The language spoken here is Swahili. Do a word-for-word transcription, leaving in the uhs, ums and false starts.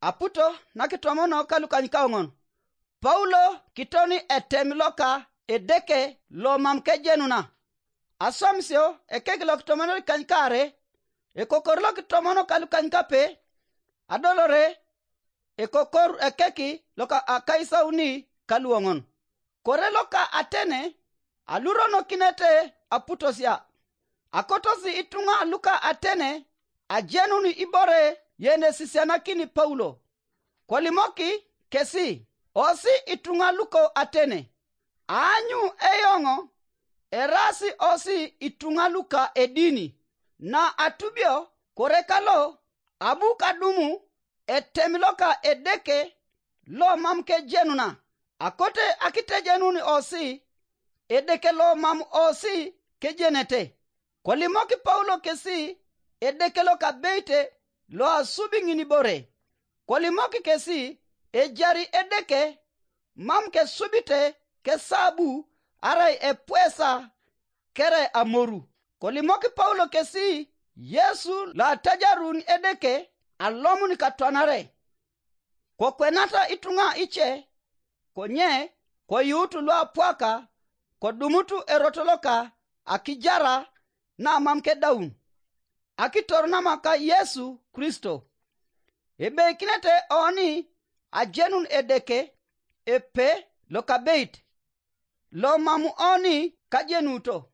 aputo nakitomono kalukany kaongon. Paulo kitoni etemiloka edeke lo mamke jenuna. Asomsio ekekilo kitomono kankare ekokorlo kitomono kalukany kape adolore ekokor ekeki loka akaisa uni kaluongon. Kore loka Atene alurono kinete aputosia. Akotosi itunga luka Atene ajenuni ibore yene sisianakini Paulo. Kolimoki kesi osi itunga luko Atene. Anyu eyongo erasi osi itunga luka edini. Na atubio korekalo abu kadumu etemiloka edeke lo mamke jenuna. Akote akite jenuni osi edeke lo mam osi kejenete. Kolimoki Paulo kesi edeke lo kabeite lo asubingini bore. Kolimoki kesi ejari edeke mam ke subite ke sabu arai epwesa kere amoru. Kolimoki Paulo kesi Yesu la tajarun edeke alomuni katwanare. Ko kwenata itunga iche konye ko yutu lwa pwaka ko dumutu erotoloka akijara na mamke daun akitorna maka Yesu Kristo. Ebe kinete oni ajenun edeke epe lo kabeit lo mamu oni kajenuto.